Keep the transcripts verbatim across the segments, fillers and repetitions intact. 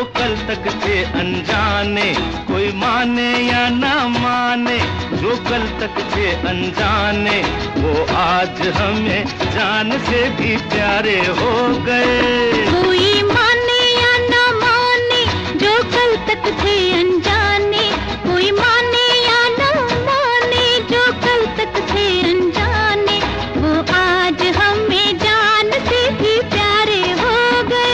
कल तक थे अनजाने, कोई माने या ना माने, जो कल तक थे अनजाने, वो आज हमें जान से भी प्यारे हो गए। कोई माने या ना माने, जो कल तक थे अनजाने, कोई माने या ना माने, जो कल तक थे अनजाने, वो आज हमें जान से भी प्यारे हो गए।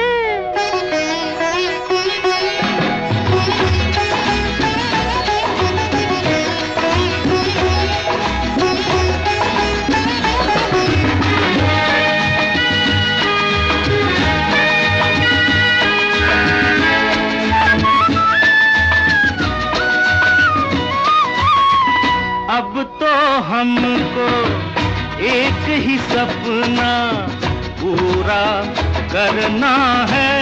अब तो हमको एक ही सपना पूरा करना है,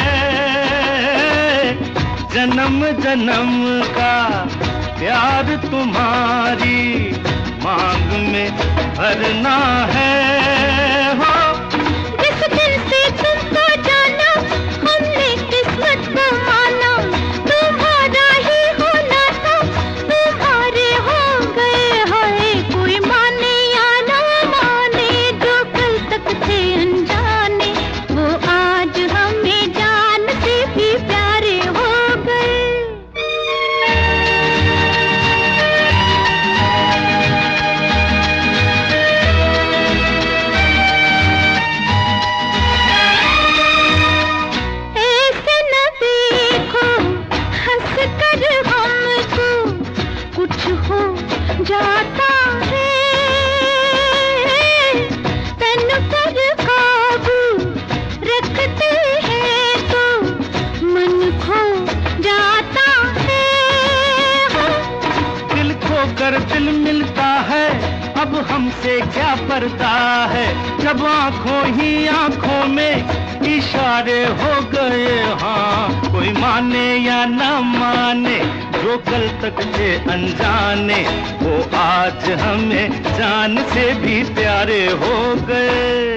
जन्म जन्म का प्यार तुम्हारी मांग में भरना है। हो जिस दिन से तुमको जाना, हमने किस्मत को माना, तुम्हारा ही होना था, तुम्हारे हो गए। हाय कोई माने या ना माने, जो कल तक थे अनजाने, वो आज हमें जान से भी प्यारे हो गए। ऐसे न देखो हंस कर हमको, कुछ हो जाता है, तन पर काबू रखते हैं तो मन खो जाता है। दिल खो कर दिल मिलता है, अब हमसे क्या पर्दा है, जब आंखों ही आंखों में इशारे हो गए। हाँ कोई माने या ना माने, जो कल तक थे अनजाने, वो आज हमें जान से भी प्यारे हो गए।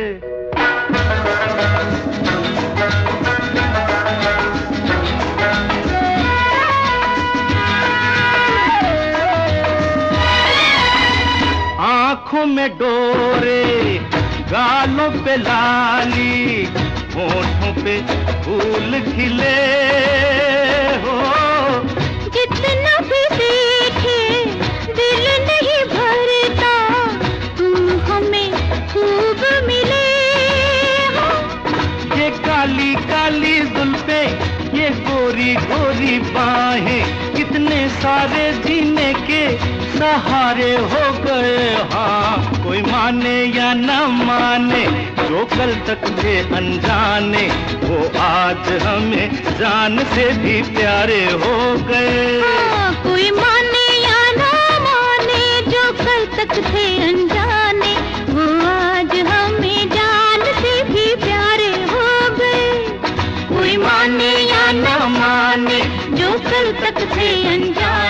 आँखों में डोरे, गालों पे लाली, होठों पे फूल खिले हो। जितना भी देखे दिल नहीं भरता, तुम हमें खूब मिले हो। ये काली काली जुल्फें, ये गोरी गोरी बाहें, कितने सारे जीने के सहारे हो गए। हाँ कोई माने या ना माने, जो कल तक थे अनजाने, वो आज हमें जान से भी प्यारे हो गए। हाँ, कोई माने या ना माने, जो कल तक थे अनजाने, वो आज हमें जान से भी प्यारे हो गए। कोई माने या ना माने, जो कल तक थे अनजाने।